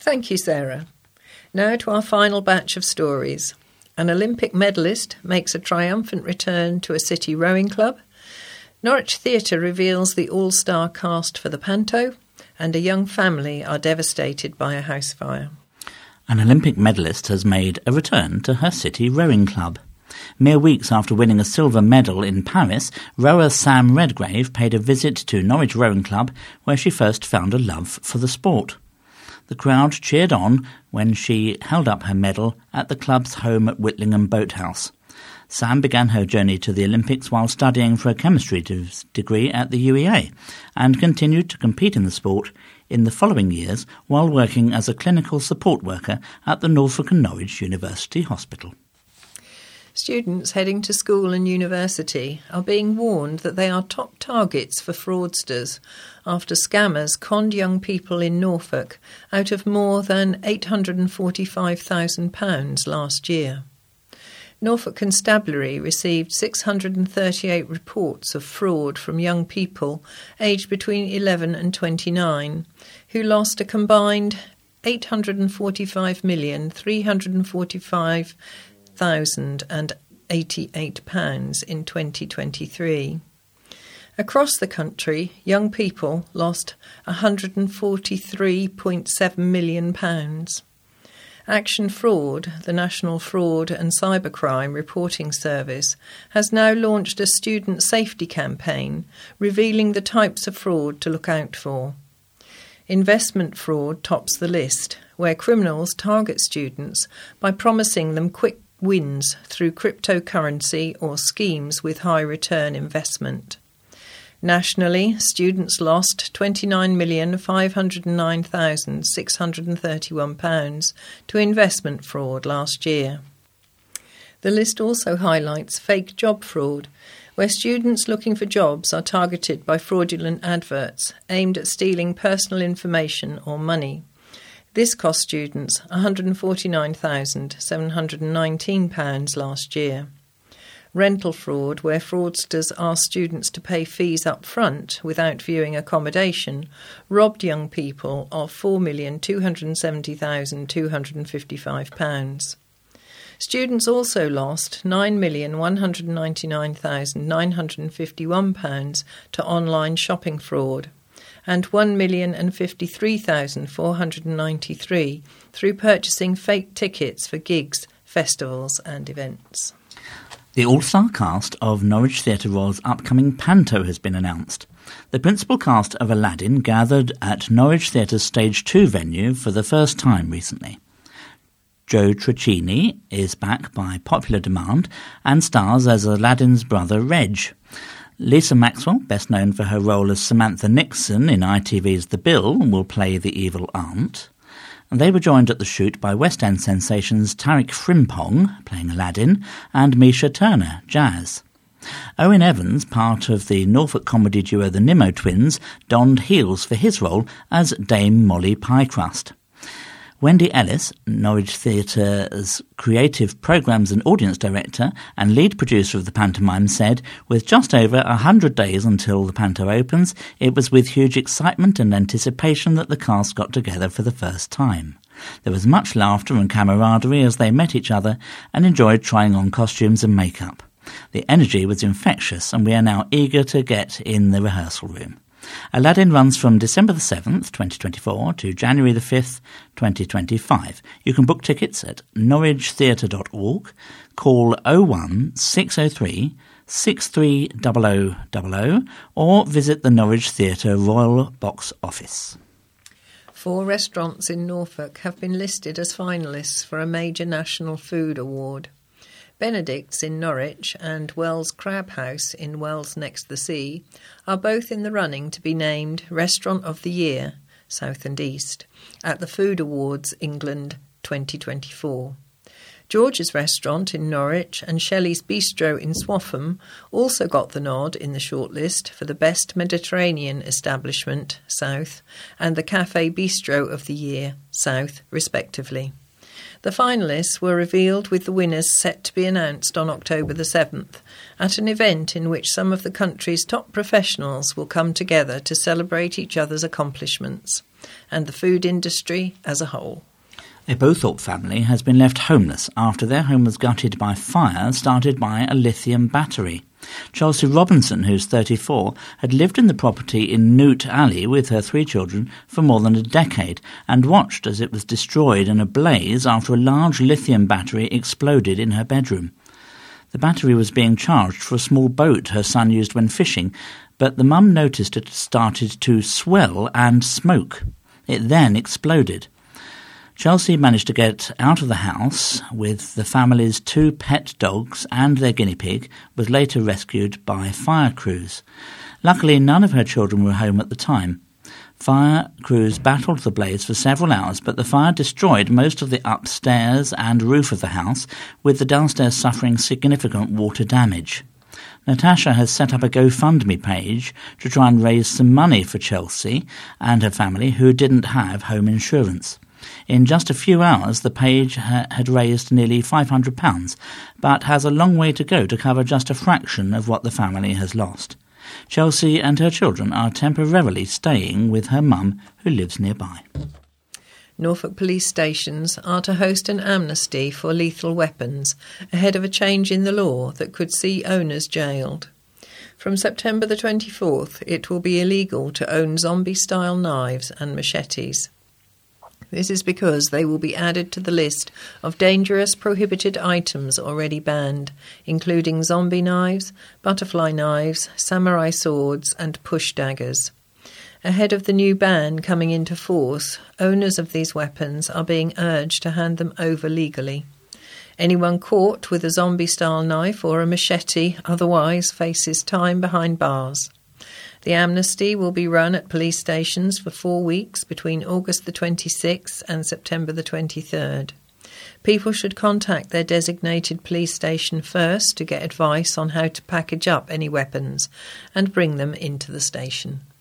Thank you, Sarah. Now to our final batch of stories. An Olympic medalist makes a triumphant return to a city rowing club. Norwich Theatre reveals the all-star cast for the Panto, and a young family are devastated by a house fire. An Olympic medalist has made a return to her city rowing club. Mere weeks after winning a silver medal in Paris, rower Sam Redgrave paid a visit to Norwich Rowing Club, where she first found a love for the sport. The crowd cheered on when she held up her medal at the club's home at Whitlingham Boathouse. Sam began her journey to the Olympics while studying for a chemistry degree at the UEA and continued to compete in the sport in the following years while working as a clinical support worker at the Norfolk and Norwich University Hospital. Students heading to school and university are being warned that they are top targets for fraudsters after scammers conned young people in Norfolk out of more than £845,000 last year. Norfolk Constabulary received 638 reports of fraud from young people aged between 11 and 29 who lost a combined £845,345,088 in 2023. Across the country, young people lost £143.7 million. Action Fraud, the National Fraud and Cybercrime Reporting Service, has now launched a student safety campaign revealing the types of fraud to look out for. Investment fraud tops the list, where criminals target students by promising them quick wins through cryptocurrency or schemes with high return investment. Nationally, students lost £29,509,631 to investment fraud last year. The list also highlights fake job fraud, where students looking for jobs are targeted by fraudulent adverts aimed at stealing personal information or money. This cost students £149,719 last year. Rental fraud, where fraudsters ask students to pay fees up front without viewing accommodation, robbed young people of £4,270,255. Students also lost £9,199,951 to online shopping fraud and £1,053,493 through purchasing fake tickets for gigs, festivals and events. The all-star cast of Norwich Theatre Royal's upcoming Panto has been announced. The principal cast of Aladdin gathered at Norwich Theatre's Stage 2 venue for the first time recently. Joe Tricini is back by popular demand and stars as Aladdin's brother Reg. Lisa Maxwell, best known for her role as Samantha Nixon in ITV's The Bill, will play the evil aunt. They were joined at the shoot by West End sensations Tariq Frimpong, playing Aladdin, and Misha Turner, Jazz. Owen Evans, part of the Norfolk comedy duo The Nimmo Twins, donned heels for his role as Dame Molly Piecrust. Wendy Ellis, Norwich Theatre's creative programmes and audience director and lead producer of the pantomime, said, "With just over 100 days until the panto opens, it was with huge excitement and anticipation that the cast got together for the first time. There was much laughter and camaraderie as they met each other and enjoyed trying on costumes and makeup. The energy was infectious and we are now eager to get in the rehearsal room." Aladdin runs from December the 7th, 2024 to January the 5th, 2025. You can book tickets at norwichtheatre.org, call 01603 630000 or visit the Norwich Theatre Royal Box Office. 4 restaurants in Norfolk have been listed as finalists for a major national food award. Benedict's in Norwich and Wells Crab House in Wells Next the Sea are both in the running to be named Restaurant of the Year, South and East, at the Food Awards England 2024. George's Restaurant in Norwich and Shelley's Bistro in Swaffham also got the nod in the shortlist for the Best Mediterranean Establishment, South, and the Café Bistro of the Year, South, respectively. The finalists were revealed with the winners set to be announced on October the 7th at an event in which some of the country's top professionals will come together to celebrate each other's accomplishments. and the food industry as a whole. A Bowthorpe family has been left homeless after their home was gutted by fire started by a lithium battery. Chelsea Robinson, who's 34, had lived in the property in Newt Alley with her 3 children for more than a decade and watched as it was destroyed in a blaze after a large lithium battery exploded in her bedroom. The battery was being charged for a small boat her son used when fishing, but the mum noticed it started to swell and smoke. It then exploded. Chelsea managed to get out of the house with the family's 2 pet dogs, and their guinea pig was later rescued by fire crews. Luckily, none of her children were home at the time. Fire crews battled the blaze for several hours, but the fire destroyed most of the upstairs and roof of the house, with the downstairs suffering significant water damage. Natasha has set up a GoFundMe page to try and raise some money for Chelsea and her family who didn't have home insurance. In just a few hours, the page had raised nearly £500, but has a long way to go to cover just a fraction of what the family has lost. Chelsea and her children are temporarily staying with her mum, who lives nearby. Norfolk police stations are to host an amnesty for lethal weapons ahead of a change in the law that could see owners jailed. From September the 24th, it will be illegal to own zombie-style knives and machetes. This is because they will be added to the list of dangerous prohibited items already banned, including zombie knives, butterfly knives, samurai swords and push daggers. Ahead of the new ban coming into force, owners of these weapons are being urged to hand them over legally. Anyone caught with a zombie-style knife or a machete otherwise faces time behind bars. The amnesty will be run at police stations for 4 weeks between August the 26th and September the 23rd. People should contact their designated police station first to get advice on how to package up any weapons and bring them into the station.